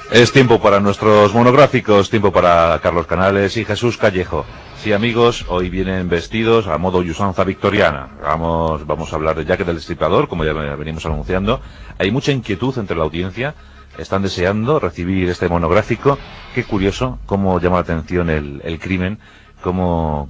Es tiempo para nuestros monográficos, tiempo para Carlos Canales y Jesús Callejo. Sí, amigos, hoy vienen vestidos a modo y usanza victoriana. Vamos a hablar de Jack el Destripador, como ya venimos anunciando. Hay mucha inquietud entre la audiencia. Están deseando recibir este monográfico. Qué curioso cómo llama la atención el crimen, cómo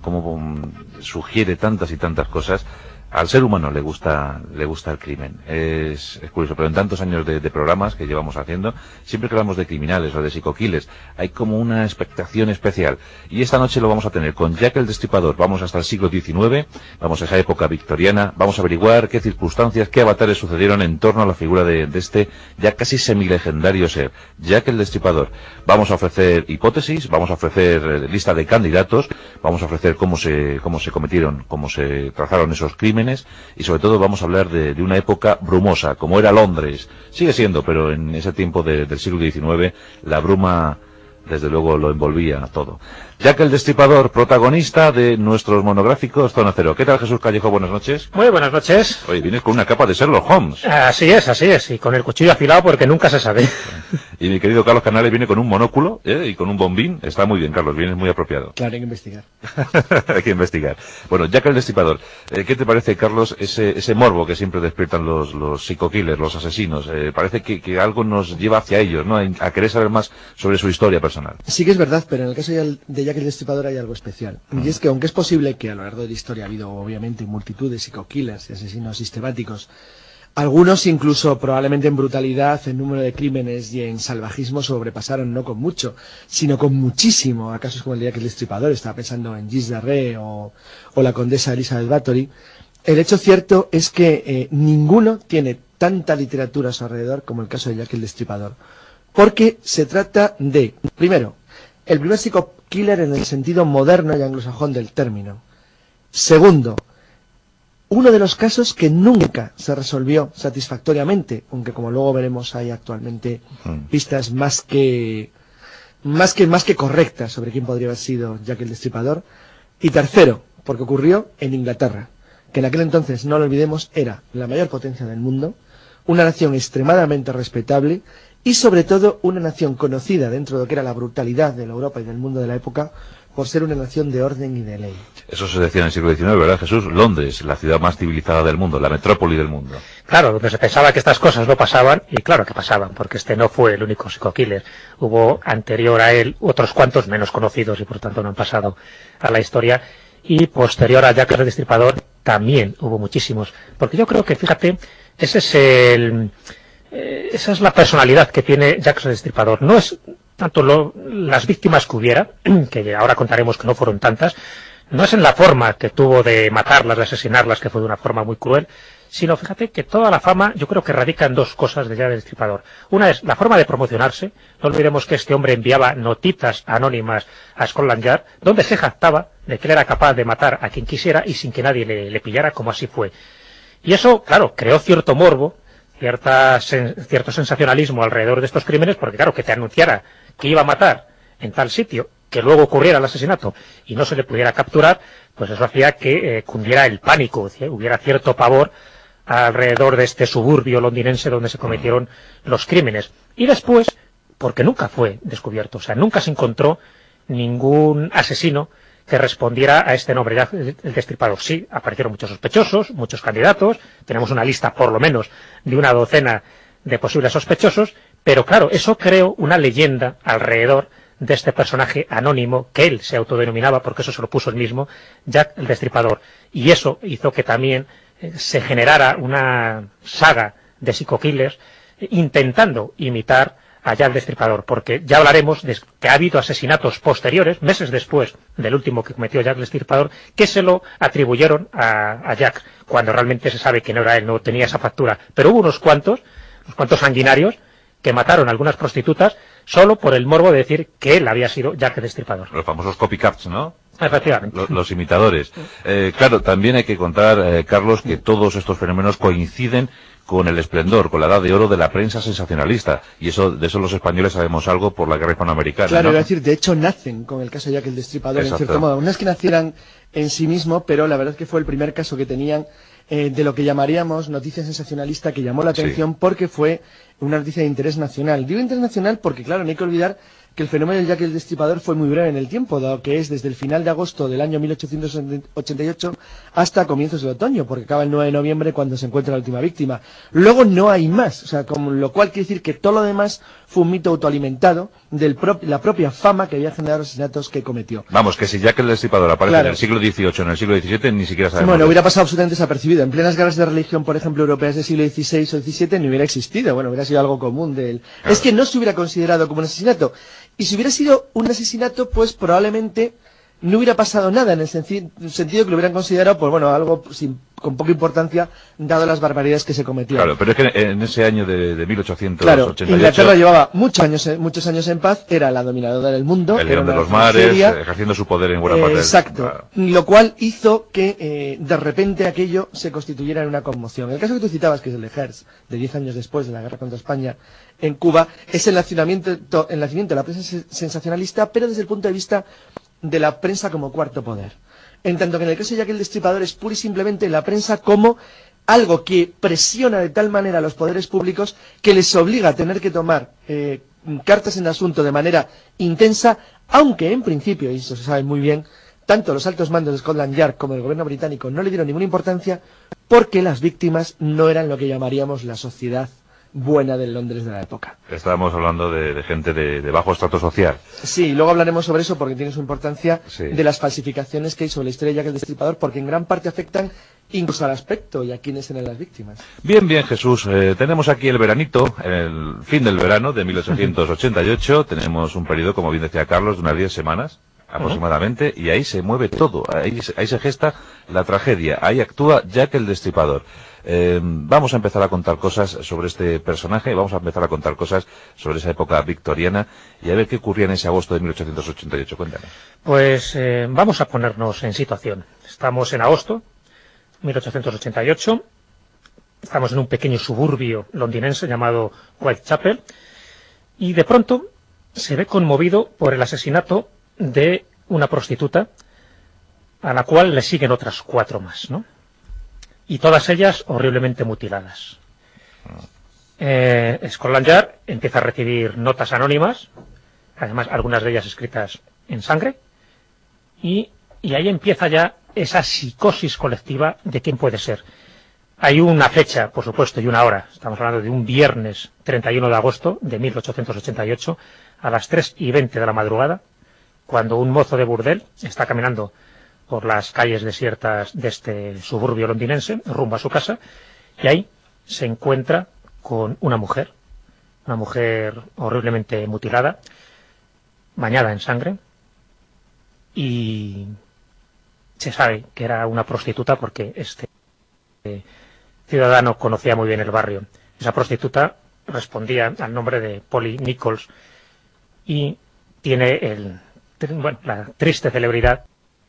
sugiere tantas y tantas cosas. Al ser humano le gusta el crimen. Es curioso, pero en tantos años de programas que llevamos haciendo, siempre que hablamos de criminales o de psico-killers, hay como una expectación especial. Y esta noche lo vamos a tener con Jack el Destripador. Vamos hasta el siglo XIX, vamos a esa época victoriana, vamos a averiguar qué circunstancias, qué avatares sucedieron en torno a la figura de este ya casi semilegendario ser, Jack el Destripador. Vamos a ofrecer hipótesis, vamos a ofrecer lista de candidatos, vamos a ofrecer cómo se cometieron, cómo se trazaron esos crímenes, y sobre todo vamos a hablar de una época brumosa, como era Londres. Sigue siendo, pero en ese tiempo del siglo XIX, la bruma, desde luego, lo envolvía todo. Jack el Destripador, protagonista de nuestros monográficos Zona Cero. ¿Qué tal, Jesús Callejo? Buenas noches. Muy buenas noches. Oye, vienes con una capa de Sherlock Holmes. Así es, y con el cuchillo afilado porque nunca se sabe. Y mi querido Carlos Canales viene con un monóculo y con un bombín. Está muy bien, Carlos, vienes muy apropiado. Claro, hay que investigar. Hay que investigar. Bueno, Jack el Destripador. ¿Qué te parece, Carlos, ese morbo que siempre despiertan los psico-killers, los asesinos? Parece que algo nos lleva hacia ellos, ¿no? A querer saber más sobre su historia personal. Sí que es verdad, pero en el caso de Jack el Destripador hay algo especial. Y es que aunque es posible que a lo largo de la historia ha habido obviamente multitud de psico-killers y asesinos sistemáticos, algunos incluso probablemente en brutalidad, en número de crímenes y en salvajismo sobrepasaron no con mucho, sino con muchísimo, a casos como el de Jack el Destripador. Estaba pensando en Gilles de Rais o la condesa Elizabeth Bathory. El hecho cierto es que ninguno tiene tanta literatura a su alrededor como el caso de Jack el Destripador, porque se trata de, primero, el primer psico-killer en el sentido moderno y anglosajón del término. Segundo, uno de los casos que nunca se resolvió satisfactoriamente, aunque como luego veremos hay actualmente pistas más que correctas sobre quién podría haber sido Jack el Destripador. Y tercero, porque ocurrió en Inglaterra, que en aquel entonces, no lo olvidemos, era la mayor potencia del mundo, una nación extremadamente respetable y sobre todo una nación conocida dentro de lo que era la brutalidad de la Europa y del mundo de la época por ser una nación de orden y de ley. Eso se decía en el siglo XIX, ¿verdad, Jesús? Londres, la ciudad más civilizada del mundo, la metrópoli del mundo. Claro, donde se pensaba que estas cosas no pasaban, y claro que pasaban, porque este no fue el único psico-killer. Hubo anterior a él otros cuantos menos conocidos y por tanto no han pasado a la historia. Y posterior a Jack el Destripador también hubo muchísimos. Porque yo creo que, fíjate, esa es la personalidad que tiene Jack el Destripador. No es tanto las víctimas que hubiera, que ahora contaremos que no fueron tantas, no es en la forma que tuvo de matarlas, de asesinarlas, que fue de una forma muy cruel, sino fíjate que toda la fama yo creo que radica en dos cosas de Jack el Destripador. Una es la forma de promocionarse. No olvidemos que este hombre enviaba notitas anónimas a Scotland Yard, donde se jactaba de que él era capaz de matar a quien quisiera y sin que nadie le pillara, como así fue. Y eso, claro, creó cierto morbo, cierto sensacionalismo alrededor de estos crímenes, porque claro, que te anunciara que iba a matar en tal sitio, que luego ocurriera el asesinato y no se le pudiera capturar, pues eso hacía que cundiera el pánico, hubiera cierto pavor alrededor de este suburbio londinense donde se cometieron los crímenes. Y después, porque nunca fue descubierto, o sea, nunca se encontró ningún asesino que respondiera a este nombre, Jack el Destripador. Sí, aparecieron muchos sospechosos, muchos candidatos, tenemos una lista por lo menos de una docena de posibles sospechosos, pero claro, eso creó una leyenda alrededor de este personaje anónimo que él se autodenominaba, porque eso se lo puso él mismo, Jack el Destripador. Y eso hizo que también se generara una saga de psico-killers intentando imitar a Jack el Destripador, porque ya hablaremos de que ha habido asesinatos posteriores, meses después del último que cometió Jack el Destripador, que se lo atribuyeron a Jack, cuando realmente se sabe que no era él, no tenía esa factura. Pero hubo unos cuantos sanguinarios que mataron a algunas prostitutas solo por el morbo de decir que él había sido Jack el Destripador. Los famosos copycats, ¿no? Efectivamente. Los imitadores. Claro, también hay que contar, Carlos, que todos estos fenómenos coinciden con el esplendor, con la edad de oro de la prensa sensacionalista. Y de eso los españoles sabemos algo por la guerra hispanoamericana. Claro, ¿no? iba a decir, de hecho nacen con el caso de Jack el Destripador. Exacto. En cierto modo. No es que nacieran en sí mismo, pero la verdad es que fue el primer caso que tenían de lo que llamaríamos noticia sensacionalista, que llamó la atención porque fue una noticia de interés nacional. Digo internacional porque, claro, no hay que olvidar que el fenómeno del Jack el Destripador fue muy breve en el tiempo, dado que es desde el final de agosto del año 1888 hasta comienzos del otoño, porque acaba el 9 de noviembre cuando se encuentra la última víctima. Luego no hay más, o sea, con lo cual quiere decir que todo lo demás fue un mito autoalimentado de la propia fama que había generado los asesinatos que cometió. Vamos, que si Jack el Destripador aparece en el siglo XVIII, en el siglo XVII, ni siquiera sabemos. Bueno, hubiera pasado absolutamente desapercibido. En plenas guerras de religión, por ejemplo, europeas del siglo XVI o XVII, no hubiera existido. Bueno, hubiera sido algo común de él. Claro. Es que no se hubiera considerado como un asesinato. Y si hubiera sido un asesinato, pues probablemente no hubiera pasado nada, en el sentido que lo hubieran considerado, pues bueno, algo con poca importancia, dado las barbaridades que se cometían. Claro, pero es que en ese año de 1888... Claro, Inglaterra llevaba muchos años en paz, era la dominadora del mundo. El león de los mares, ejerciendo su poder en buena parte. Exacto, claro. Lo cual hizo que de repente aquello se constituyera en una conmoción. El caso que tú citabas, que es el de Hearst, de 10 años después de la guerra contra España en Cuba, es el nacimiento de la prensa sensacionalista, pero desde el punto de vista de la prensa como cuarto poder. En tanto que en el caso de Jack el Destripador es pura y simplemente la prensa como algo que presiona de tal manera a los poderes públicos que les obliga a tener que tomar cartas en el asunto de manera intensa, aunque en principio, y eso se sabe muy bien, tanto los altos mandos de Scotland Yard como el gobierno británico no le dieron ninguna importancia porque las víctimas no eran lo que llamaríamos la sociedad buena del Londres de la época. Estábamos hablando de gente de bajo estrato social. Sí, luego hablaremos sobre eso porque tiene su importancia, de las falsificaciones que hay sobre la historia de Jack el Destripador, porque en gran parte afectan incluso al aspecto y a quiénes eran las víctimas. Bien, Jesús, tenemos aquí el veranito, el fin del verano de 1888, tenemos un periodo, como bien decía Carlos, de unas 10 semanas aproximadamente, y ahí se mueve todo, ahí se gesta la tragedia, ahí actúa Jack el Destripador. Vamos a empezar a contar cosas sobre este personaje, vamos a empezar a contar cosas sobre esa época victoriana y a ver qué ocurría en ese agosto de 1888. Cuéntanos. Pues vamos a ponernos en situación. Estamos en agosto 1888, estamos en un pequeño suburbio londinense llamado Whitechapel y de pronto se ve conmovido por el asesinato de una prostituta a la cual le siguen otras 4 más, ¿no? Y todas ellas horriblemente mutiladas. Scotland Yard empieza a recibir notas anónimas, además algunas de ellas escritas en sangre, y ahí empieza ya esa psicosis colectiva de quién puede ser. Hay una fecha, por supuesto, y una hora. Estamos hablando de un viernes 31 de agosto de 1888 a las 3:20 de la madrugada, cuando un mozo de burdel está caminando por las calles desiertas de este suburbio londinense, rumbo a su casa, y ahí se encuentra con una mujer horriblemente mutilada, bañada en sangre, y se sabe que era una prostituta porque este ciudadano conocía muy bien el barrio. Esa prostituta respondía al nombre de Polly Nichols y tiene la triste celebridad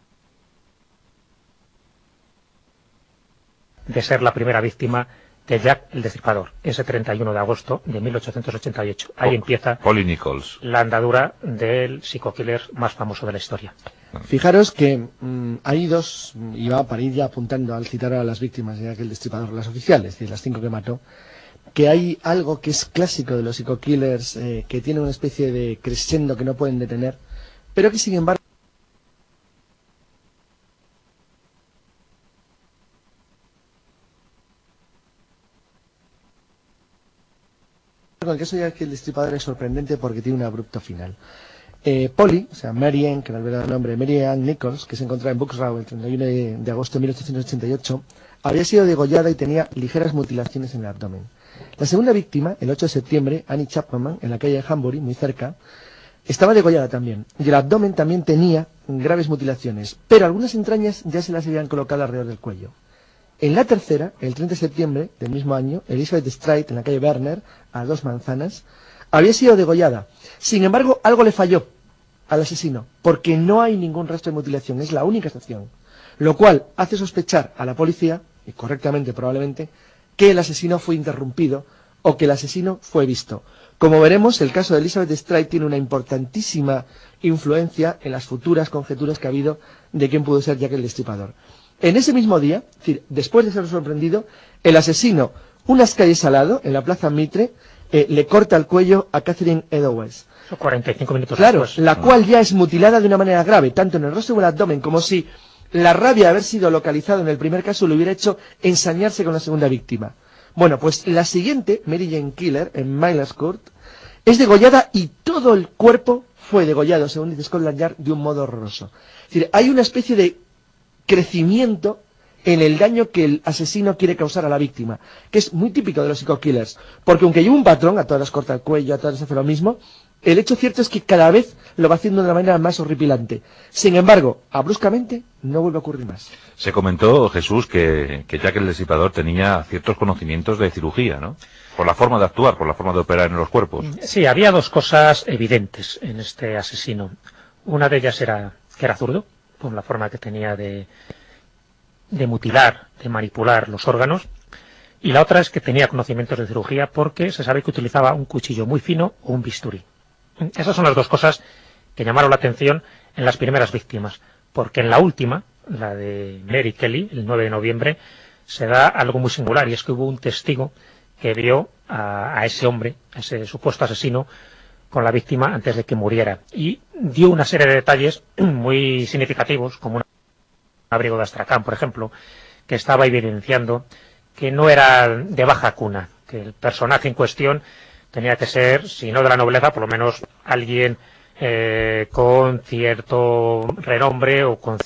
de ser la primera víctima de Jack el Destripador, ese 31 de agosto de 1888. Ahí empieza Polly Nichols, la andadura del psico-killer más famoso de la historia. Fijaros que hay dos, y va para ir ya apuntando al citar a las víctimas de Jack el Destripador, las oficiales, es decir, las 5 que mató, que hay algo que es clásico de los psico-killers, que tiene una especie de crescendo que no pueden detener, pero que sin embargo el caso de Jack el Destripador es sorprendente porque tiene un abrupto final. Polly, o sea, Mary Ann, que era el verdadero nombre, Mary Ann Nichols, que se encontraba en Bucks Row el 31 de agosto de 1888, había sido degollada y tenía ligeras mutilaciones en el abdomen. La segunda víctima, el 8 de septiembre, Annie Chapman, en la calle de Hanbury, muy cerca, estaba degollada también, y el abdomen también tenía graves mutilaciones, pero algunas entrañas ya se las habían colocado alrededor del cuello. En la tercera, el 30 de septiembre del mismo año, Elizabeth Stride, en la calle Werner, a 2 manzanas, había sido degollada. Sin embargo, algo le falló al asesino, porque no hay ningún rastro de mutilación, es la única excepción. Lo cual hace sospechar a la policía, y correctamente probablemente, que el asesino fue interrumpido o que el asesino fue visto. Como veremos, el caso de Elizabeth Stride tiene una importantísima influencia en las futuras conjeturas que ha habido de quién pudo ser Jack el Destripador. En ese mismo día, es decir, después de ser sorprendido, el asesino, unas calles al lado, en la Plaza Mitre, le corta el cuello a Catherine Eddowes. 45 minutos Claro, después. La cual ya es mutilada de una manera grave, tanto en el rostro como en el abdomen, como si la rabia de haber sido localizado en el primer caso le hubiera hecho ensañarse con la segunda víctima. Bueno, pues la siguiente, Mary Jane Killer, en Miller's Court, es degollada y todo el cuerpo fue degollado, según dice Scotland Yard, de un modo horroroso. Es decir, hay una especie de crecimiento en el daño que el asesino quiere causar a la víctima, que es muy típico de los psico-killers, porque aunque lleva un patrón, a todas las corta el cuello, a todas les hace lo mismo, el hecho cierto es que cada vez lo va haciendo de una manera más horripilante. Sin embargo, abruptamente no vuelve a ocurrir más. Se comentó, Jesús, que Jack el Destripador tenía ciertos conocimientos de cirugía, ¿no? Por la forma de actuar, por la forma de operar en los cuerpos. Sí, había dos cosas evidentes en este asesino. Una de ellas era que era zurdo, por la forma que tenía de mutilar, de manipular los órganos, y la otra es que tenía conocimientos de cirugía porque se sabe que utilizaba un cuchillo muy fino o un bisturí. Esas son las dos cosas que llamaron la atención en las primeras víctimas, porque en la última, la de Mary Kelly, el 9 de noviembre, se da algo muy singular, y es que hubo un testigo que vio a ese hombre, a ese supuesto asesino, con la víctima antes de que muriera, y dio una serie de detalles muy significativos, como un abrigo de astracán, por ejemplo, que estaba evidenciando que no era de baja cuna, que el personaje en cuestión tenía que ser, si no de la nobleza, por lo menos alguien con cierto renombre o con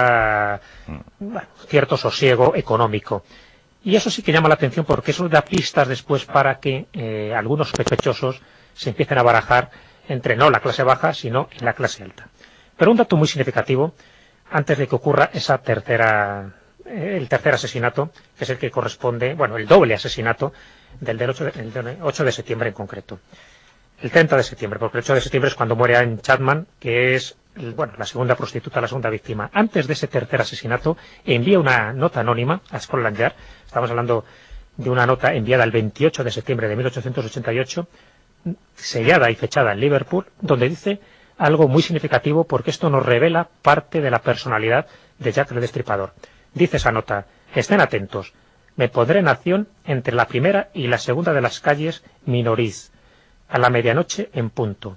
cierto sosiego económico. Y eso sí que llama la atención porque eso da pistas después para que algunos sospechosos se empiecen a barajar entre no la clase baja, sino en la clase alta. Pero un dato muy significativo, antes de que ocurra el tercer asesinato, que es el que corresponde, bueno, el doble asesinato del 8 de septiembre en concreto. El 30 de septiembre, porque el 8 de septiembre es cuando muere Anne Chapman, que es, la segunda prostituta, la segunda víctima. Antes de ese tercer asesinato, envía una nota anónima a Scotland Yard. Estamos hablando de una nota enviada el 28 de septiembre de 1888, sellada y fechada en Liverpool, donde dice algo muy significativo, porque esto nos revela parte de la personalidad de Jack el Destripador. Dice esa nota: estén atentos, me pondré en acción entre la primera y la segunda de las calles Minoriz, a la medianoche en punto.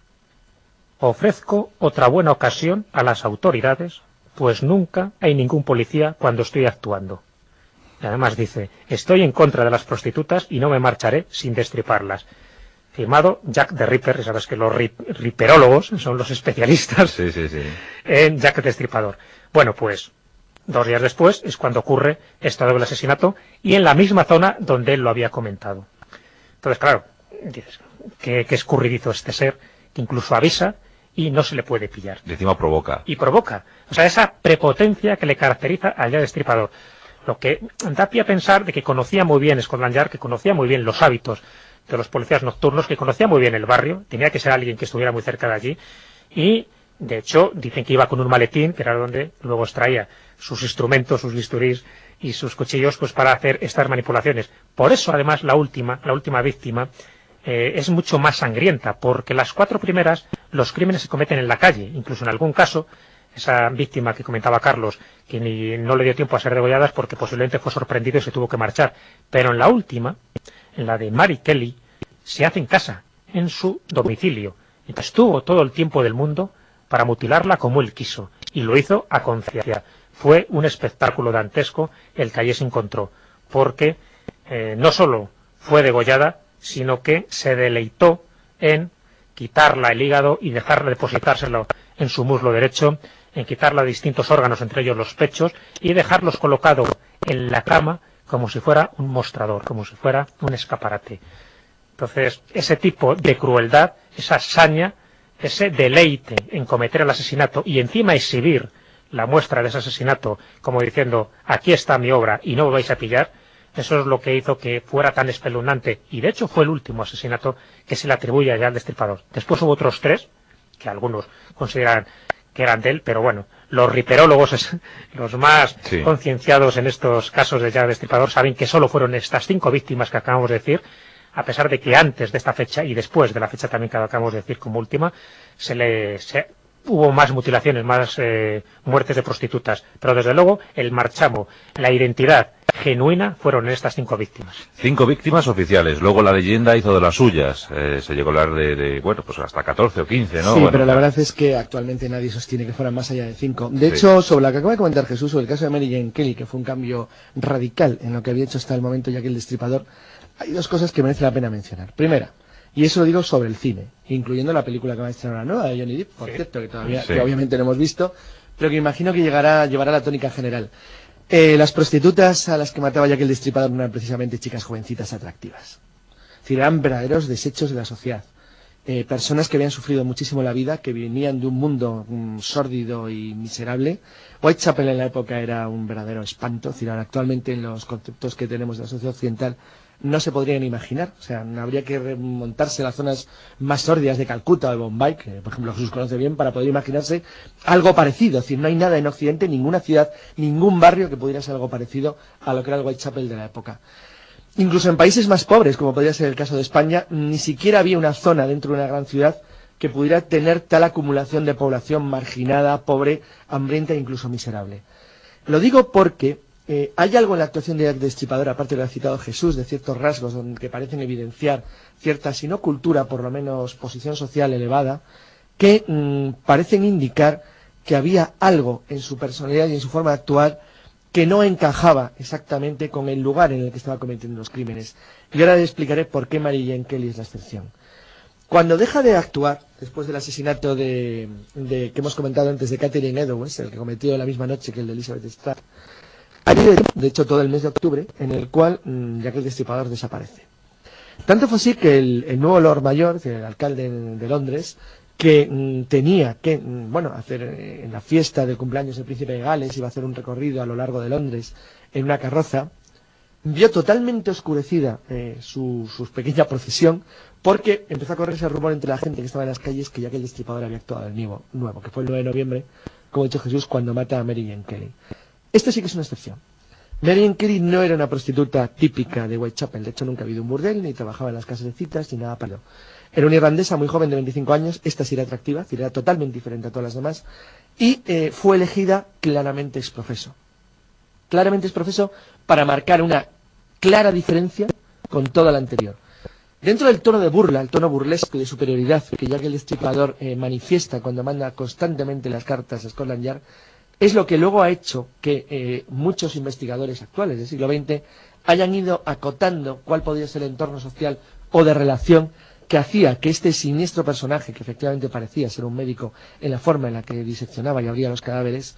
Ofrezco otra buena ocasión a las autoridades, pues nunca hay ningún policía cuando estoy actuando. Y además dice: estoy en contra de las prostitutas y no me marcharé sin destriparlas. Firmado Jack the Ripper. Y sabes que los riperólogos son los especialistas en Jack el Destripador. Bueno, pues 2 días después es cuando ocurre este doble asesinato, y en la misma zona donde él lo había comentado. Entonces, claro, dices, qué escurridizo este ser, que incluso avisa y no se le puede pillar. Y encima provoca. Y provoca. O sea, esa prepotencia que le caracteriza al Jack Destripador. Lo que da pie a pensar de que conocía muy bien Scotland Yard, que conocía muy bien los hábitos de los policías nocturnos, que conocía muy bien el barrio, tenía que ser alguien que estuviera muy cerca de allí, y de hecho dicen que iba con un maletín, que era donde luego extraía sus instrumentos, sus bisturís y sus cuchillos, pues para hacer estas manipulaciones. Por eso, además, la última víctima es mucho más sangrienta, porque las 4 primeras, los crímenes se cometen en la calle. Incluso en algún caso, esa víctima que comentaba Carlos, que no le dio tiempo a ser degolladas porque posiblemente fue sorprendido y se tuvo que marchar. Pero en la última, en la de Mary Kelly, se hace en casa, en su domicilio. Entonces tuvo todo el tiempo del mundo para mutilarla como él quiso, y lo hizo a conciencia. Fue un espectáculo dantesco el que allí se encontró, porque no solo fue degollada, sino que se deleitó en quitarla el hígado y dejarla depositárselo en su muslo derecho, en quitarla de distintos órganos, entre ellos los pechos, y dejarlos colocados en la cama como si fuera un mostrador, como si fuera un escaparate. Entonces, ese tipo de crueldad, esa saña, ese deleite en cometer el asesinato y encima exhibir la muestra de ese asesinato como diciendo: aquí está mi obra y no me vais a pillar, eso es lo que hizo que fuera tan espeluznante, y de hecho fue el último asesinato que se le atribuye ya al Destripador. Después hubo otros 3, que algunos consideran que eran de él, pero bueno, los riperólogos, los más concienciados en estos casos de Jack el Destripador, saben que solo fueron estas 5 víctimas que acabamos de decir, a pesar de que antes de esta fecha y después de la fecha también que acabamos de decir como última, se hubo más mutilaciones, más muertes de prostitutas, pero desde luego el marchamo, la identidad genuina fueron estas 5 víctimas. 5 víctimas oficiales, luego la leyenda hizo de las suyas, se llegó a hablar bueno, pues hasta 14 o 15, ¿no? Sí, bueno, pero la verdad es que actualmente nadie sostiene que fueran más allá de 5. De hecho, sobre lo que acaba de comentar Jesús, sobre el caso de Mary Jane Kelly, que fue un cambio radical en lo que había hecho hasta el momento Jack el Destripador, hay 2 cosas que merece la pena mencionar. Primera, y eso lo digo sobre el cine, incluyendo la película que va a estrenar ahora nueva de Johnny Depp, por cierto, que todavía, que obviamente no hemos visto, pero que imagino que llevará la tónica general. Las prostitutas a las que mataba Jack el Destripador no eran precisamente chicas jovencitas atractivas. Es decir, eran verdaderos desechos de la sociedad. Personas que habían sufrido muchísimo la vida, que venían de un mundo sórdido y miserable. Whitechapel en la época era un verdadero espanto. Es decir, actualmente en los conceptos que tenemos de la sociedad occidental no se podrían imaginar. O sea, habría que remontarse a las zonas más sórdidas de Calcuta o de Bombay, que por ejemplo Jesús conoce bien, para poder imaginarse algo parecido. Es decir, no hay nada en Occidente, ninguna ciudad, ningún barrio que pudiera ser algo parecido a lo que era el Whitechapel de la época. Incluso en países más pobres, como podría ser el caso de España, ni siquiera había una zona dentro de una gran ciudad que pudiera tener tal acumulación de población marginada, pobre, hambrienta e incluso miserable. Lo digo porque hay algo en la actuación de Jack el Destripador, aparte de lo que ha citado Jesús, de ciertos rasgos que parecen evidenciar cierta, si no cultura, por lo menos posición social elevada, que parecen indicar que había algo en su personalidad y en su forma de actuar que no encajaba exactamente con el lugar en el que estaba cometiendo los crímenes. Y ahora les explicaré por qué Mary Jane Kelly es la excepción. Cuando deja de actuar, después del asesinato que hemos comentado antes de Catherine Edwards, el que cometió la misma noche que el de Elizabeth Stratt, hay de hecho todo el mes de octubre, en el cual Jack el Destripador desaparece. Tanto fue así que el nuevo Lord Mayor, el alcalde de Londres, que tenía que hacer en la fiesta del cumpleaños del príncipe de Gales, iba a hacer un recorrido a lo largo de Londres en una carroza, vio totalmente oscurecida su pequeña procesión, porque empezó a correrse el rumor entre la gente que estaba en las calles que Jack el Destripador había actuado de nuevo, que fue el 9 de noviembre, como ha dicho Jesús, cuando mata a Mary Jane Kelly. Esto sí que es una excepción. Mary Jane Kelly no era una prostituta típica de Whitechapel, de hecho nunca ha habido un burdel, ni trabajaba en las casas de citas, ni nada parecido. Era una irlandesa muy joven de 25 años, esta sí era atractiva, era totalmente diferente a todas las demás, y fue elegida claramente exprofeso. Claramente exprofeso para marcar una clara diferencia con toda la anterior. Dentro del tono de burla, el tono burlesco de superioridad que Jack el Destripador manifiesta cuando manda constantemente las cartas a Scotland Yard, es lo que luego ha hecho que muchos investigadores actuales del siglo XX hayan ido acotando cuál podría ser el entorno social o de relación que hacía que este siniestro personaje, que efectivamente parecía ser un médico en la forma en la que diseccionaba y abría los cadáveres,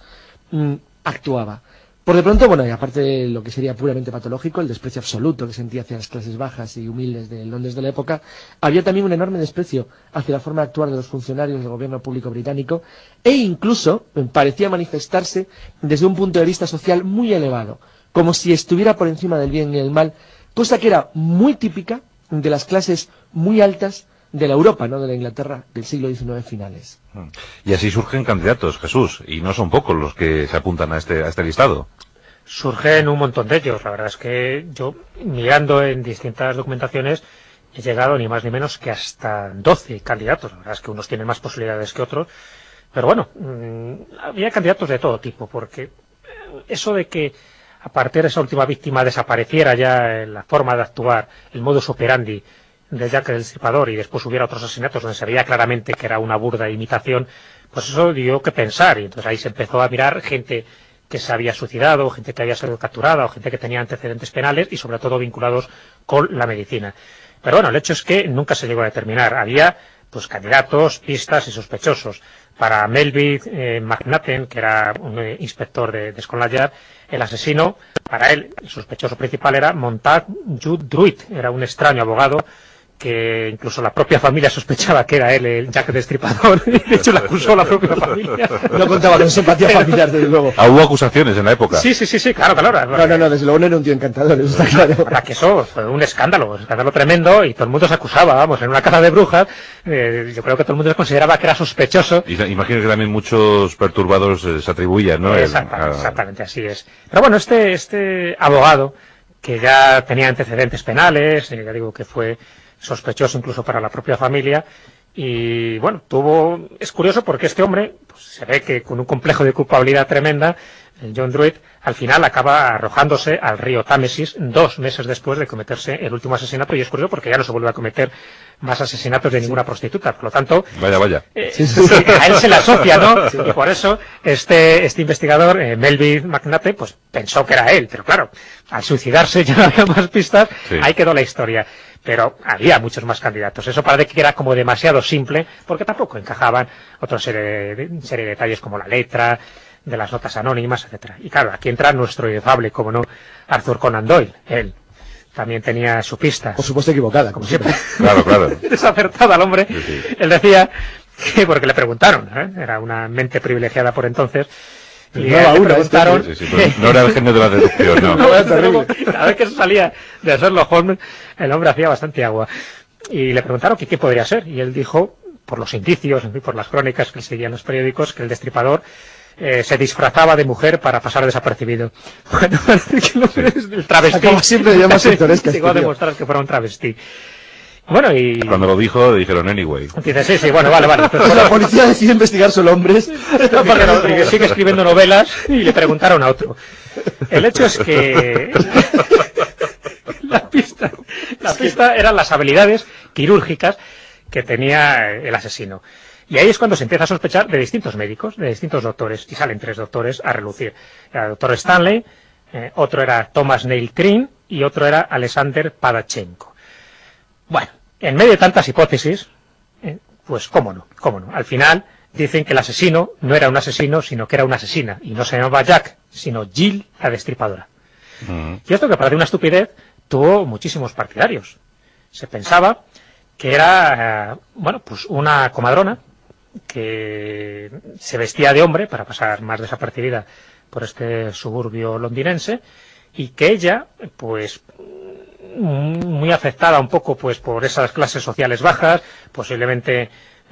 actuaba. Por de pronto, y aparte de lo que sería puramente patológico, el desprecio absoluto que sentía hacia las clases bajas y humildes de Londres de la época, había también un enorme desprecio hacia la forma de actuar de los funcionarios del gobierno público británico e incluso parecía manifestarse desde un punto de vista social muy elevado, como si estuviera por encima del bien y el mal, cosa que era muy típica de las clases muy altas de la Europa, no de la Inglaterra del siglo XIX finales. Y así surgen candidatos, Jesús, y no son pocos los que se apuntan a este listado. Surgen un montón de ellos. La verdad es que yo, mirando en distintas documentaciones, he llegado ni más ni menos que hasta 12 candidatos. La verdad es que unos tienen más posibilidades que otros. Pero bueno, había candidatos de todo tipo, porque eso de que a partir de esa última víctima desapareciera ya en la forma de actuar, el modus operandi de Jack el Destripador, y después hubiera otros asesinatos donde se veía claramente que era una burda imitación, pues eso dio que pensar, y entonces ahí se empezó a mirar gente que se había suicidado, gente que había sido capturada, o gente que tenía antecedentes penales y sobre todo vinculados con la medicina. Pero bueno, el hecho es que nunca se llegó a determinar. Había pues candidatos, pistas y sospechosos. Para Melville McNaughton, que era un inspector de Scotland Yard, el asesino, para él, el sospechoso principal era Montague Jude Druitt, era un extraño abogado que incluso la propia familia sospechaba que era él el Jack el Destripador, y de hecho le acusó la propia familia. No contaba con simpatía familiar, desde luego. Hubo acusaciones en la época. Sí, claro. No, desde luego no era un tío encantador, eso está claro. Para que eso fue un escándalo tremendo, y todo el mundo se acusaba, en una casa de brujas, yo creo que todo el mundo consideraba que era sospechoso. Y imagino que también muchos perturbados se atribuían, ¿no? Exactamente, así es. Pero bueno, este abogado, que ya tenía antecedentes penales, ya digo que fue sospechoso incluso para la propia familia, Y bueno, es curioso porque este hombre, pues, se ve que con un complejo de culpabilidad tremenda, el John Druitt, al final acaba arrojándose al río Támesis 2 meses después de cometerse el último asesinato, y es curioso porque ya no se vuelve a cometer más asesinatos de ninguna prostituta, por lo tanto... Vaya. A él se le asocia, ¿no? Sí. Y por eso este investigador, Melvin McNulty, pues pensó que era él, pero claro, al suicidarse ya no había más pistas, sí. Ahí quedó la historia. Pero había muchos más candidatos. Eso parece que era como demasiado simple, porque tampoco encajaban otra serie de detalles como la letra, de las notas anónimas, etcétera. Y claro, aquí entra nuestro inefable, como no, Arthur Conan Doyle. Él también tenía su pista. Por supuesto equivocada, como siempre. Claro. Desacertada al hombre. Sí. Él decía que, porque le preguntaron, era una mente privilegiada por entonces, y le preguntaron... Sí, no era el genio de la deducción, no. Cada vez que salía de Sherlock Holmes, el hombre hacía bastante agua. Y le preguntaron que qué podría ser, y él dijo, por los indicios, por las crónicas que seguían los periódicos, que el destripador se disfrazaba de mujer para pasar desapercibido. Bueno, parece que el hombre es el travesti. Como siempre llama sectores que llegó a demostrar que fuera un travesti. Bueno, y... Cuando lo dijo, dijeron anyway. Dice, sí, bueno, vale. Pues la policía decide investigar solo hombres. Porque sigue escribiendo novelas y le preguntaron a otro. El hecho es que... La pista eran las habilidades quirúrgicas que tenía el asesino. Y ahí es cuando se empieza a sospechar de distintos médicos, de distintos doctores, y salen 3 doctores a relucir. Era el doctor Stanley, otro era Thomas Neil Green y otro era Alexander Padachenko. Bueno, en medio de tantas hipótesis, pues cómo no. Al final dicen que el asesino no era un asesino, sino que era una asesina, y no se llamaba Jack, sino Jill, la destripadora. Y esto, que parece una estupidez, tuvo muchísimos partidarios. Se pensaba que era, pues una comadrona que se vestía de hombre para pasar más desapercibida por este suburbio londinense, y que ella, pues muy afectada un poco pues por esas clases sociales bajas, posiblemente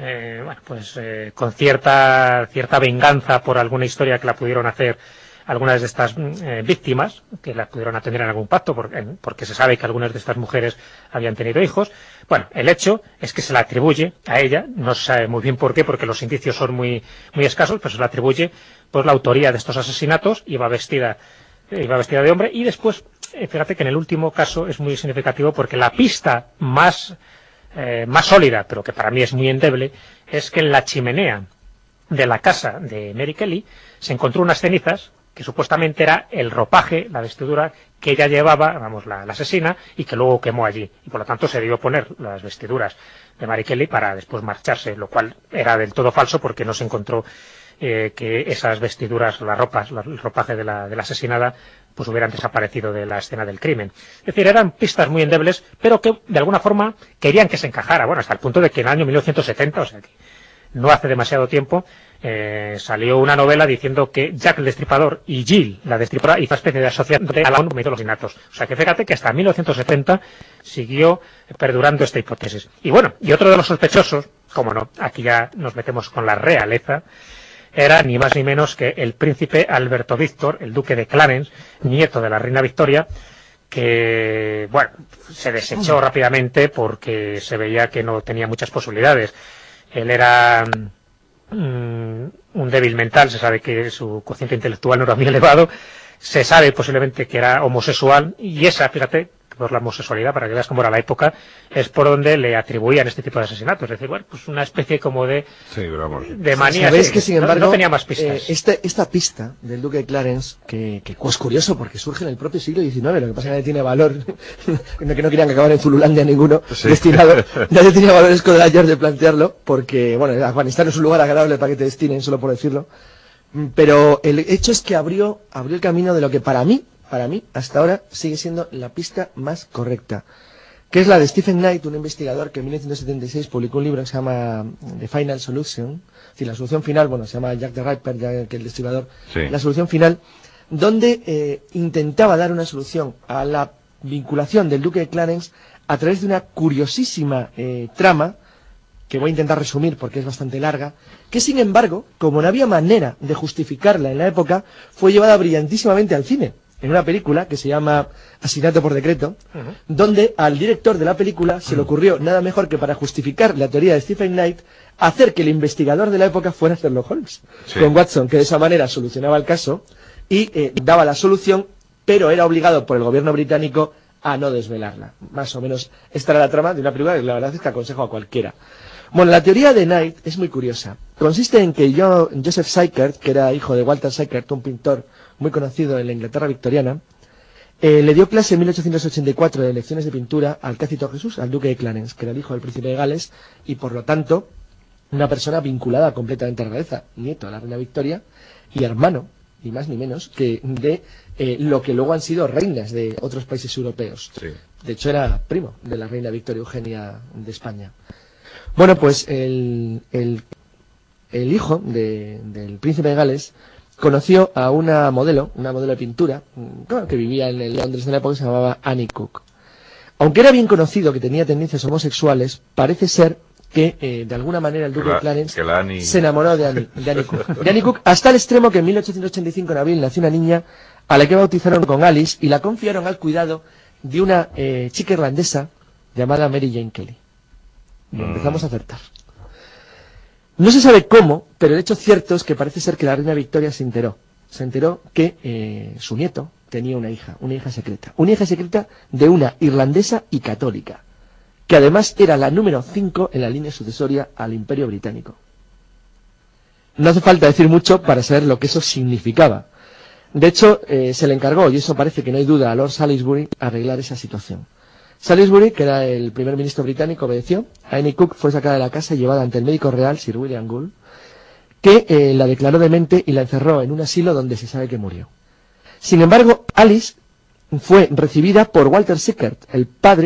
con cierta venganza por alguna historia que la pudieron hacer algunas de estas víctimas, que la pudieron atender en algún pacto, porque se sabe que algunas de estas mujeres habían tenido hijos. Bueno, el hecho es que se la atribuye a ella, no se sabe muy bien por qué, porque los indicios son muy escasos, pero se la atribuye pues la autoría de estos asesinatos. Iba vestida de hombre, y después, fíjate que en el último caso es muy significativo, porque la pista más sólida, pero que para mí es muy endeble, es que en la chimenea de la casa de Mary Kelly se encontró unas cenizas que supuestamente era el ropaje, la vestidura que ella llevaba, la asesina, y que luego quemó allí. Y por lo tanto se debió poner las vestiduras de Mary Kelly para después marcharse, lo cual era del todo falso, porque no se encontró que esas vestiduras, el ropaje de la asesinada, pues hubieran desaparecido de la escena del crimen. Es decir, eran pistas muy endebles, pero que de alguna forma querían que se encajara. Bueno, hasta el punto de que en el año 1970, o sea que no hace demasiado tiempo, salió una novela diciendo que Jack el Destripador y Jill la Destripadora hizo una especie de asociación a la ONU de los asesinatos. O sea que fíjate que hasta 1970 siguió perdurando esta hipótesis. Y bueno, y otro de los sospechosos, como no, aquí ya nos metemos con la realeza, era ni más ni menos que el príncipe Alberto Víctor, el duque de Clarence, nieto de la reina Victoria, que, se desechó rápidamente porque se veía que no tenía muchas posibilidades. Él era un débil mental, se sabe que su cociente intelectual no era muy elevado, se sabe posiblemente que era homosexual, y esa, fíjate, por la homosexualidad, para que veas cómo era la época, es por donde le atribuían este tipo de asesinatos. Es decir, pues una especie como de manía. Sabéis que, sin embargo, no tenía más pistas. Esta pista del duque de Clarence, que es curioso porque surge en el propio siglo XIX, lo que pasa es que nadie tiene valor, que no querían que acabara en Zululandia ninguno, destinado, nadie tenía valor escolar de plantearlo, porque, Afganistán es un lugar agradable para que te destinen, solo por decirlo, pero el hecho es que abrió el camino de lo que para mí, hasta ahora, sigue siendo la pista más correcta, que es la de Stephen Knight, un investigador que en 1976 publicó un libro que se llama The Final Solution, es decir, la solución final, se llama Jack the Ripper, Jack el Destripador, la solución final, donde intentaba dar una solución a la vinculación del duque de Clarence a través de una curiosísima trama, que voy a intentar resumir porque es bastante larga, que sin embargo, como no había manera de justificarla en la época, fue llevada brillantísimamente al cine. en una película que se llama Asesinato por decreto, donde al director de la película se le ocurrió nada mejor que para justificar la teoría de Stephen Knight hacer que el investigador de la época fuera Sherlock Holmes, con Watson, que de esa manera solucionaba el caso y daba la solución, pero era obligado por el gobierno británico a no desvelarla. Más o menos esta era la trama de una película que la verdad es que aconsejo a cualquiera. Bueno, la teoría de Knight es muy curiosa. Consiste en que Joseph Sykert, que era hijo de Walter Sykert, un pintor muy conocido en la Inglaterra victoriana, le dio clase en 1884 de lecciones de pintura al Cácito Jesús, al duque de Clarence, que era el hijo del príncipe de Gales y por lo tanto una persona vinculada completamente a la realeza, nieto de la reina Victoria y hermano, ni más ni menos, que de lo que luego han sido reinas de otros países europeos. Sí. De hecho era primo de la reina Victoria Eugenia de España. Bueno, pues el hijo del príncipe de Gales conoció a una modelo de pintura, que vivía en el Londres de la época, que se llamaba Annie Cook. Aunque era bien conocido que tenía tendencias homosexuales, parece ser que de alguna manera el duque de Clarence se enamoró de Annie Cook. De Annie Cook hasta el extremo que en 1885 en abril nació una niña a la que bautizaron con Alice y la confiaron al cuidado de una chica irlandesa llamada Mary Jane Kelly. Y empezamos a acertar. No se sabe cómo, pero el hecho cierto es que parece ser que la reina Victoria se enteró que su nieto tenía una hija secreta de una irlandesa y católica, que además era la número 5 en la línea sucesoria al Imperio Británico. No hace falta decir mucho para saber lo que eso significaba. De hecho, se le encargó, y eso parece que no hay duda, a Lord Salisbury arreglar esa situación. Salisbury, que era el primer ministro británico, obedeció. Annie Cook fue sacada de la casa y llevada ante el médico real, Sir William Gould, que la declaró demente y la encerró en un asilo donde se sabe que murió. Sin embargo, Alice fue recibida por Walter Sykert, el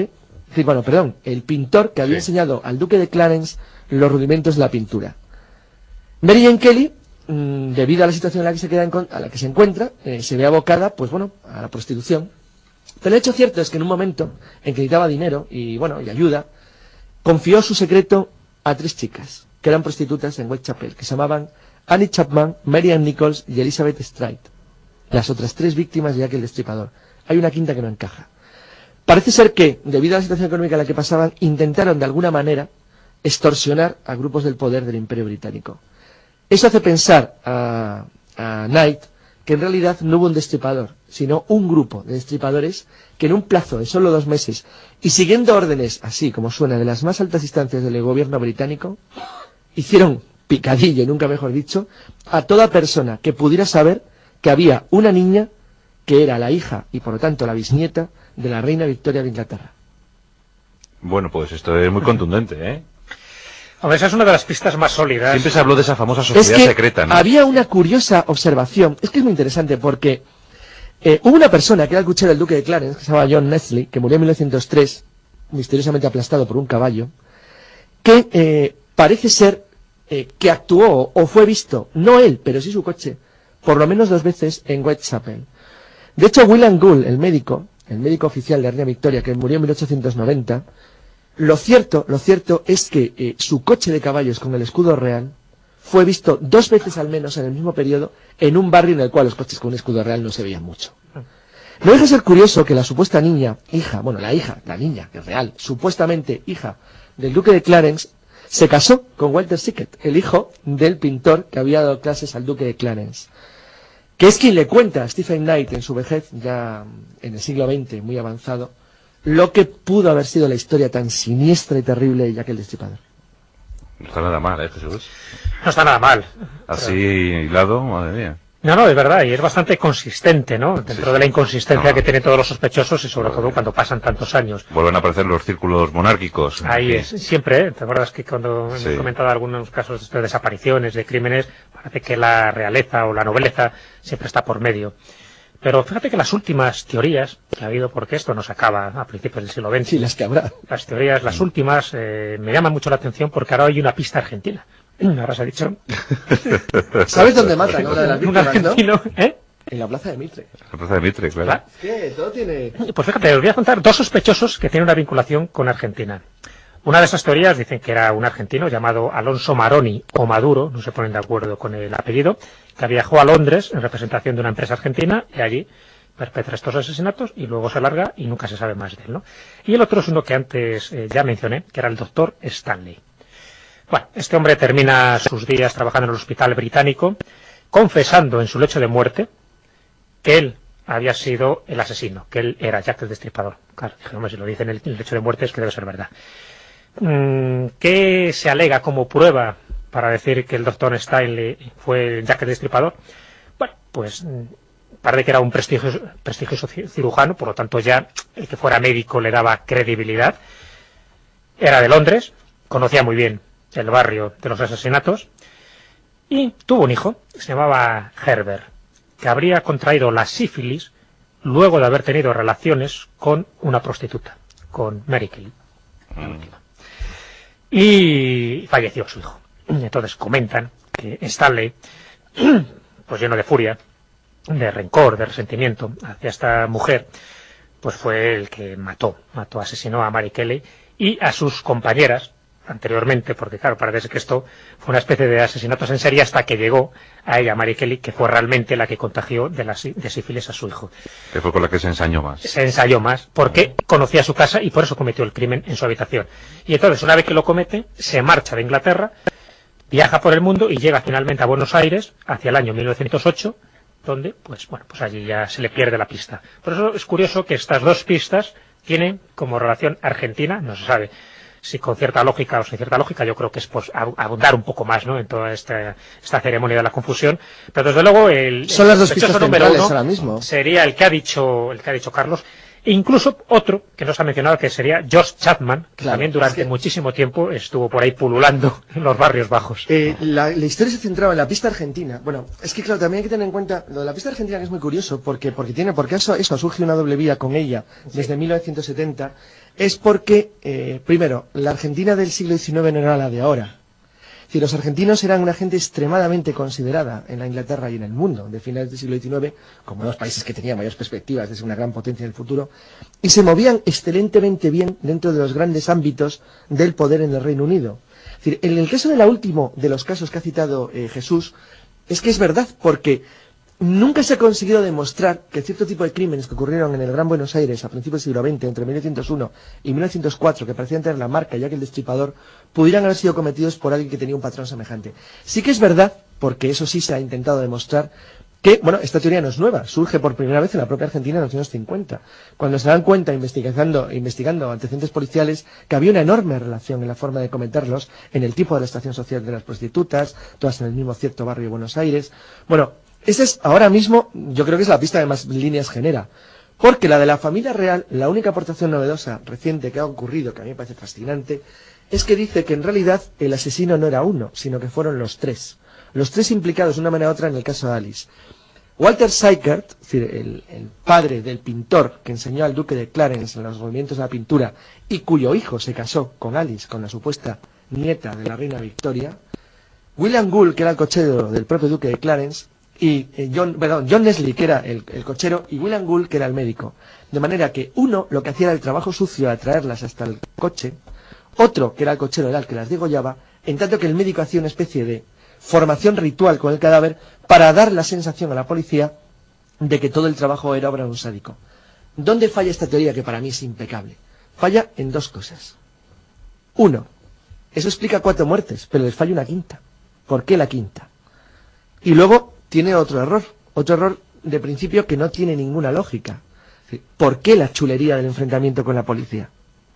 pintor que había enseñado al duque de Clarence los rudimentos de la pintura. Mary Jane Kelly, debido a la situación en la que se encuentra, se ve abocada, a la prostitución. Pero el hecho cierto es que en un momento en que necesitaba dinero y ayuda, confió su secreto a 3 chicas, que eran prostitutas en Whitechapel, que se llamaban Annie Chapman, Mary Ann Nichols y Elizabeth Stride. Las otras 3 víctimas de Jack el Destripador. Hay una quinta que no encaja. Parece ser que, debido a la situación económica en la que pasaban, intentaron de alguna manera extorsionar a grupos del poder del Imperio Británico. Eso hace pensar a Knight que en realidad no hubo un destripador, sino un grupo de destripadores que en un plazo de solo 2 meses, y siguiendo órdenes, así como suena, de las más altas instancias del gobierno británico, hicieron picadillo, nunca mejor dicho, a toda persona que pudiera saber que había una niña que era la hija, y por lo tanto la bisnieta, de la reina Victoria de Inglaterra. Bueno, pues esto es muy contundente, ¿eh? Hombre, esa es una de las pistas más sólidas. Siempre se habló de esa famosa sociedad secreta, ¿no? Había una curiosa observación, es que es muy interesante porque hubo una persona que era el cuchero del duque de Clarence, que se llamaba John Nestle, que murió en 1903, misteriosamente aplastado por un caballo, que parece ser que actuó o fue visto, no él, pero sí su coche, por lo menos 2 veces en Whitechapel. De hecho, William Gould, el médico oficial de la reina Victoria, que murió en 1890, lo cierto es que su coche de caballos con el escudo real fue visto 2 veces al menos en el mismo periodo en un barrio en el cual los coches con un escudo real no se veían mucho. No deja de ser curioso que la supuesta niña, la niña, que es real, supuestamente hija del duque de Clarence, se casó con Walter Sykert, el hijo del pintor que había dado clases al duque de Clarence, que es quien le cuenta a Stephen Knight en su vejez, ya en el siglo XX, muy avanzado, lo que pudo haber sido la historia tan siniestra y terrible de Jack el Destripador. No está nada mal, Jesús. No está nada mal. Así hilado, madre mía. No, es verdad, y es bastante consistente, ¿no? Dentro de la inconsistencia que tienen todos los sospechosos y sobre todo cuando pasan tantos años. Vuelven a aparecer los círculos monárquicos. Ahí es, siempre, ¿te acuerdas que cuando hemos comentado algunos casos de desapariciones, de crímenes, parece que la realeza o la nobleza siempre está por medio? Pero fíjate que las últimas teorías que ha habido, porque esto no se acaba a principios del siglo XX. Sí, las que habrá. Las teorías, las últimas, me llaman mucho la atención porque ahora hay una pista argentina. Ahora se ha dicho. ¿Sabes dónde matan ahora de las víctimas, argentino, no? En la plaza de Mitre. La plaza de Mitre, claro. Es que todo tiene... Pues fíjate, os voy a contar 2 sospechosos que tienen una vinculación con Argentina. Una de esas teorías dicen que era un argentino llamado Alonso Maroni o Maduro, no se ponen de acuerdo con el apellido, que viajó a Londres en representación de una empresa argentina y allí perpetra estos asesinatos y luego se larga y nunca se sabe más de él, ¿no? Y el otro es uno que antes ya mencioné, que era el doctor Stanley. Bueno, este hombre termina sus días trabajando en el hospital británico, confesando en su lecho de muerte que él había sido el asesino, que él era Jack el Destripador. Claro, hombre, si lo dice en el lecho de muerte es que debe ser verdad. ¿Qué se alega como prueba para decir que el doctor Stanley fue Jack el Destripador? Bueno, pues parece que era un prestigioso cirujano, por lo tanto ya el que fuera médico le daba credibilidad. Era de Londres, conocía muy bien el barrio de los asesinatos y tuvo un hijo, se llamaba Herbert, que habría contraído la sífilis luego de haber tenido relaciones con una prostituta, con Mary Kelly, la última. Y falleció su hijo. Entonces comentan que Stanley, pues lleno de furia, de rencor, de resentimiento hacia esta mujer, pues fue el que asesinó a Mary Kelly y a sus compañeras anteriormente, porque claro, parece que esto fue una especie de asesinatos en serie hasta que llegó a ella, Mary Kelly, que fue realmente la que contagió de sífilis a su hijo. Que fue con la que se ensayó más. Se ensayó más, porque conocía su casa y por eso cometió el crimen en su habitación. Y entonces, una vez que lo comete, se marcha de Inglaterra, viaja por el mundo y llega finalmente a Buenos Aires hacia el año 1908, donde, pues allí ya se le pierde la pista. Por eso es curioso que estas dos pistas tienen como relación Argentina, no se sabe si con cierta lógica o sin cierta lógica, yo creo que es pues abundar un poco más, ¿no?, en toda esta ceremonia de la confusión, pero desde luego son las dos pistas centrales ahora mismo. Sería el que ha dicho Carlos, e incluso otro que no se ha mencionado, que sería George Chapman, que también durante muchísimo tiempo estuvo por ahí pululando en los barrios bajos. La historia se centraba en la pista argentina. Bueno, es que claro, también hay que tener en cuenta lo de la pista argentina, que es muy curioso, porque eso surge una doble vía con ella desde 1970, es porque, primero, la Argentina del siglo XIX no era la de ahora. Es decir, los argentinos eran una gente extremadamente considerada en la Inglaterra y en el mundo de finales del siglo XIX, como los países que tenían mayores perspectivas de ser una gran potencia en el futuro, y se movían excelentemente bien dentro de los grandes ámbitos del poder en el Reino Unido. Es decir, en el caso del último de los casos que ha citado Jesús, es que es verdad, porque nunca se ha conseguido demostrar que cierto tipo de crímenes que ocurrieron en el Gran Buenos Aires a principios del siglo XX, entre 1901 y 1904, que parecían tener la marca Jack el Destripador, pudieran haber sido cometidos por alguien que tenía un patrón semejante. Sí que es verdad, porque eso sí se ha intentado demostrar, que, esta teoría no es nueva, surge por primera vez en la propia Argentina en los años 50, cuando se dan cuenta, investigando antecedentes policiales, que había una enorme relación en la forma de cometerlos, en el tipo de la estación social de las prostitutas, todas en el mismo cierto barrio de Buenos Aires. Esa es ahora mismo, yo creo que es la pista que más líneas genera. Porque la de la familia real, la única aportación novedosa reciente que ha ocurrido, que a mí me parece fascinante, es que dice que en realidad el asesino no era uno, sino que fueron los tres. Los tres implicados de una manera u otra en el caso de Alice. Walter Sykert, es decir, el padre del pintor que enseñó al duque de Clarence en los movimientos de la pintura y cuyo hijo se casó con Alice, con la supuesta nieta de la reina Victoria, William Gould, que era el cochero del propio duque de Clarence, y John Leslie, que era el cochero, y William Gould, que era el médico. De manera que uno lo que hacía era el trabajo sucio de traerlas hasta el coche, otro, que era el cochero, era el que las degollaba, en tanto que el médico hacía una especie de formación ritual con el cadáver para dar la sensación a la policía de que todo el trabajo era obra de un sádico. ¿Dónde falla esta teoría, que para mí es impecable? Falla en dos cosas. Uno, eso explica 4 muertes, pero les falla una quinta. ¿Por qué la quinta? Y luego tiene otro error de principio que no tiene ninguna lógica. ¿Por qué la chulería del enfrentamiento con la policía?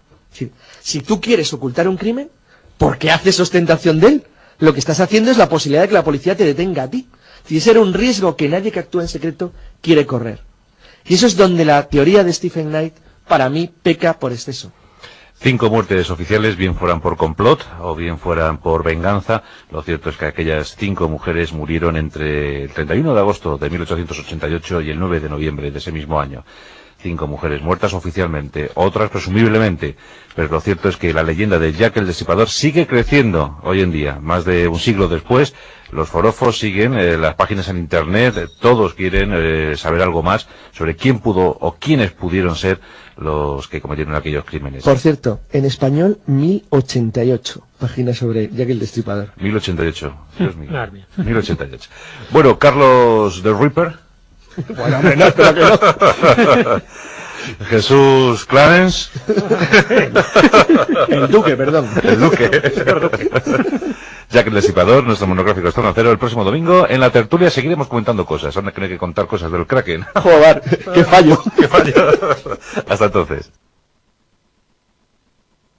Si tú quieres ocultar un crimen, ¿por qué haces ostentación de él? Lo que estás haciendo es la posibilidad de que la policía te detenga a ti. Si ese era un riesgo que nadie que actúa en secreto quiere correr. Y eso es donde la teoría de Stephen Knight, para mí, peca por exceso. 5 muertes oficiales, bien fueran por complot o bien fueran por venganza. Lo cierto es que aquellas 5 mujeres murieron entre el 31 de agosto de 1888 y el 9 de noviembre de ese mismo año. 5 mujeres muertas oficialmente, otras presumiblemente, pero lo cierto es que la leyenda de Jack el Destripador sigue creciendo hoy en día. Más de un siglo después, los forofos siguen, las páginas en internet, todos quieren saber algo más sobre quién pudo o quiénes pudieron ser los que cometieron aquellos crímenes. Por cierto, en español, 1088 páginas sobre Jack el Destripador. 1088, Dios mío. 1088. Bueno, Carlos the Ripper. Bueno, hombre, no, espero que no. Jesús Clarence. El Duque, perdón. El Duque. Jack el Destripador, nuestro monográfico Estado Cero, el próximo domingo. En la tertulia seguiremos comentando cosas. Ahora que hay que contar cosas del Kraken. Joder, qué fallo. Qué fallo. Hasta entonces.